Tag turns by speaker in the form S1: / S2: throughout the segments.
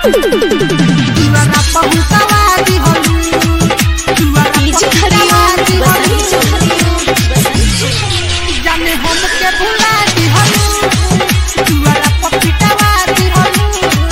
S1: दुआरा पहुंचावा दिहलू जाने हमके भुला दिहलू दुआरा पहुंचावा दिहलू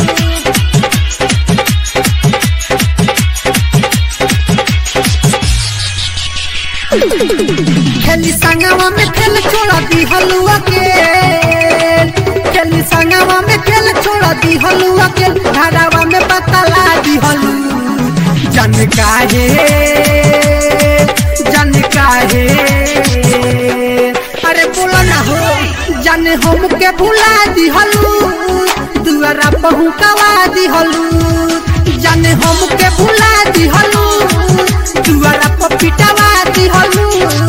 S1: खेली संगवा में खेल छोड़ा दिहलू के खेली संगवा में खेल छोड़ा दिहलू के धारावा में बतला दिहलू जन काहे अरे बोलो ना हो जाने हमके भुला दिहलू दुआरा पहुंचावा दिहलू जाने हमके भुला दिहलू दुआरा पिटावा दिहलू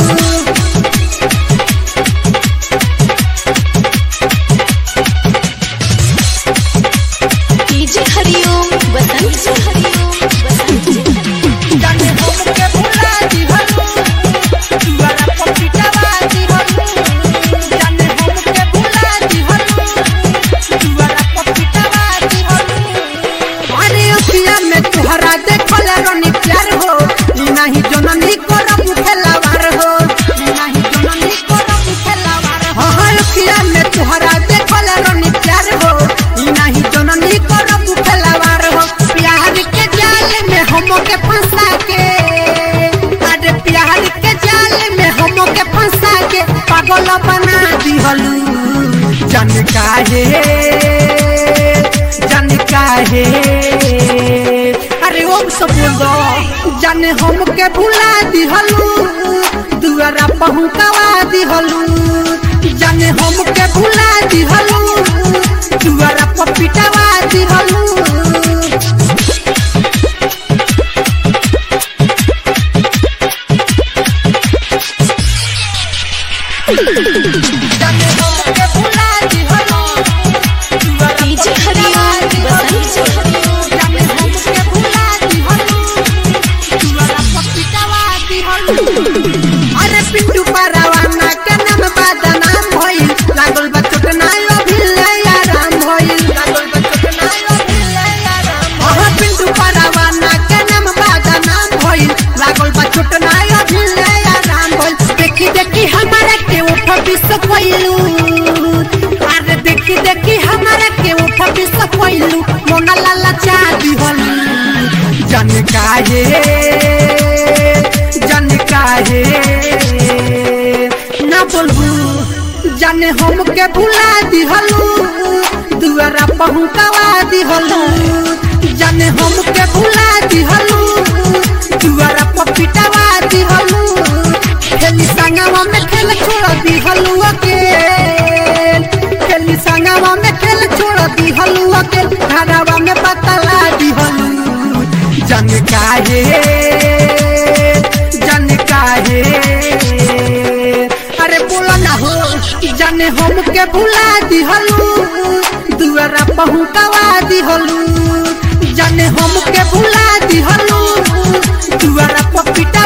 S2: डीजे हरिओम बसंत हरिओम
S1: जाने हमके भुला दिहलू दुआरा पिटावा दिहलू जाने हमके भुला दिहलू दुआरा पिटावा दिहलू अरे अखिया में तोहरा देखल रनी प्यार हो नहीं जननी करब खेलावार हो नहीं जननी करब खेलावार हो अखिया में तोहरा देखल रनी प्यार हो नहीं जननी करब खेलावार हो प्यार के जाल में हमके फंसा के अरे प्यार के जाल में हमके फंसा के पागल बना दिहलू जन काहे अरे ओम सब बोल जाने हमके भुला दिहलू दुआरा पहुंचावा दिहलू जाने हमके भुला दिहलू दुआरा पिटावा दिहलू जाने हमके भुला दिहलू
S2: डीजे हरिओम बसंत
S1: जाने हमके भुला दिहलू दुआरा पिटावा दिहलू अरे पिंटू परवाना के नाम बदनाम भइल लागल बा चोट नाय अभिले आराम भइल लागल बा चोट नाय अभिले आराम ओह पिंटू परवाना के नाम बदनाम भइल लागल बा चोट नाय अभिले आराम भइल देखी देखी हमारे के उठ बिस कोइलू अरे देखी देखी हमारे के उठ बिस कोइलू मोना लाला चा दिहलू जन काहे ना बोलबू जाने हमके भुला दिहलू दुआरा पहुंचावा दिहलू जाने हमके भुला दिहलू दुआरा पिटावा दिहलू खेली संगवा में खेल छोड़ दिहलू के खेली संगवा में खेल छोड़ दिहलू के धारावा में बतला दिहलू जन काहे अरे बोला ना हो जाने हमके भुला दिहलू दुआरा पहुंचावा दिहलू जाने हमके भुला दिहलू दुआरा पिटा